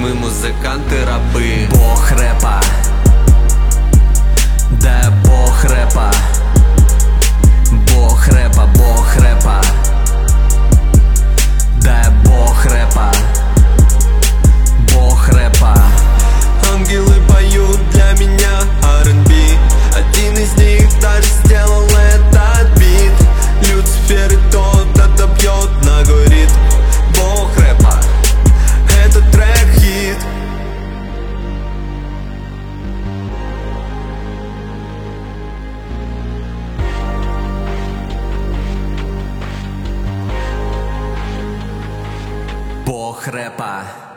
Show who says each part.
Speaker 1: мы музыканты рабы.
Speaker 2: Бог рэпа, да бог рэпа. Бог рэпа, бог рэпа, да бог рэпа. Бог рэпа.
Speaker 1: Ангелы поют для меня R&B. Один из них даже сделал этот бит. Люцифер и тот отобьет ногой ритм. Бог рэпа, это трек-хит.
Speaker 2: Бог рэпа.